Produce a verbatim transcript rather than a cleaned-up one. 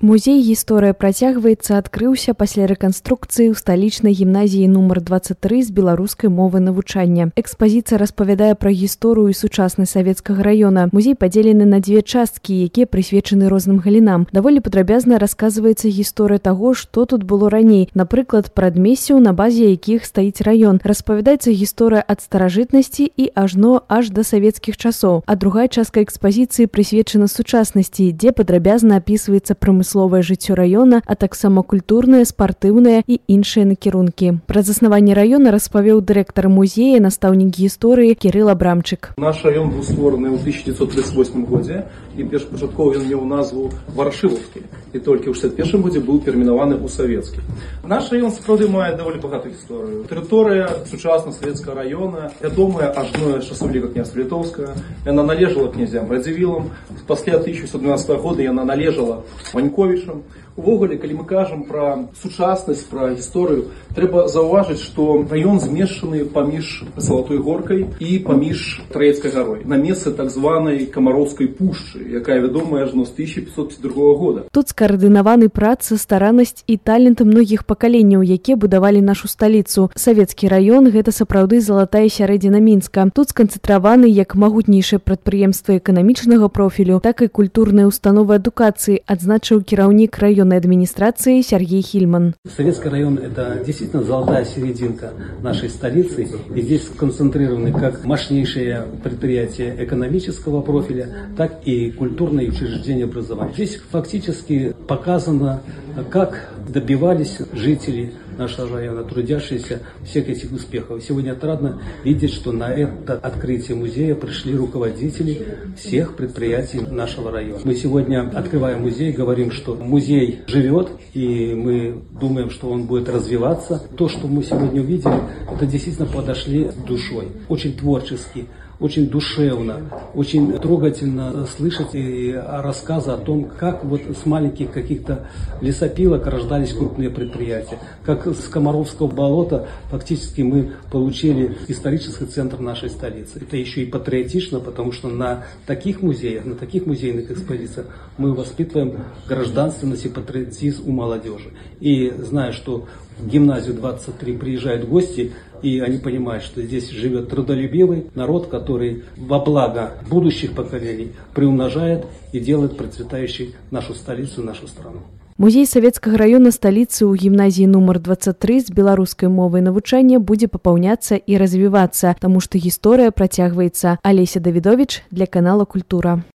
Музей «Гісторыя працягваецца» адкрыўся пасля рэканструкцыі ў сталічнай гімназіі нумар дваццаць тры з беларускай мовы навучання. Экспазіцыя распавядае пра гісторыю і сучаснасць савецкага раёна. Музей падзелены на дзве часткі, якія прысвечаны розным галінам. Даволі падрабязна расказваецца гісторыя таго, што тут было раней, напрыклад, прадмесцяў, на базе якіх стаіць раён. Распавядаецца гісторыя ад старажытнасці і ажно аж да савецкіх часоў. А другая частка экспазіцыі прысвечана сучаснасці, дзе падрабязна апісваецца прамысловасць словае жыццё раёна, а таксама культурныя, спартыўныя і іншыя накірункі. Пра заснаванне раёна распавёў дырэктар музея, настаўнік гісторыі Кірыл Абрамчык. Наш раён быў створаны ў тысяча дзевяцьсот тридцать восьмым годзе, і першапачаткова ён меў назву Варашылаўскі, і толькі ў шэсцьдзесят першым годзе быў перайменаваны ў Савецкі. Наш раён сапраўды мае даволі багатую гісторыю. Тэрыторыя сучаснага савецкага раёна, вядомая ажно часовіка княства Літоўскага, яна належала князям Радзівілам. Пасля тысяча сямьсот дванадцатага года яна належала Ваньковічам. Увогуле, калі мы кажам пра сучаснасць, пра гісторыю, трэба заўважыць, што раён змешчаны паміж Залатой горкай і паміж Траецкай гарой, на месцы так званай Камароўскай пушчы, якая вядомая ажно з тысяча пятьсот пятьдесят другога года. Тут скаардынаваны праца, стараннасць і таленты многіх пакаленняў, якія будавалі нашу сталіцу. Савецкі раён – гэта сапраўды залатая сярэдзіна Мінска. Тут сканцэнтраваны як магутнейшыя прадпрыемствы эканамічнага профілю, так і культурныя установы адукацыі, адзначыў кіраўнік раёна администрации Сергей Хильман. Советский район – это действительно золотая серединка нашей столицы. И здесь сконцентрированы как мощнейшие предприятия экономического профиля, так и культурные учреждения образования. Здесь фактически показано, как добивались жители нашего района, трудящиеся всех этих успехов. Сегодня отрадно видеть, что на это открытие музея пришли руководители всех предприятий нашего района. Мы сегодня, открывая музей, говорим, что музей живет, и мы думаем, что он будет развиваться. То, что мы сегодня увидели, это действительно подошли душой, очень творчески, очень душевно, очень трогательно слышать рассказы о том, как вот с маленьких каких-то лесопилок рождались крупные предприятия, как с Комаровского болота фактически мы получили исторический центр нашей столицы. Это еще и патриотично, потому что на таких музеях, на таких музейных экспозициях мы воспитываем гражданственность и патриотизм у молодежи. И зная, что в гимназию двадцать три приезжают гости, и они понимают, что здесь живет трудолюбивый народ, который во благо будущих поколений приумножает и делает процветающей нашу столицу, нашу страну. Музей савецкага раёна сталіцы ў гімназіі нумар дваццаць тры з беларускай мовай навучання будзе папаўняцца і развівацца, таму што гісторыя працягваецца. Алеся Давідовіч для канала Культура.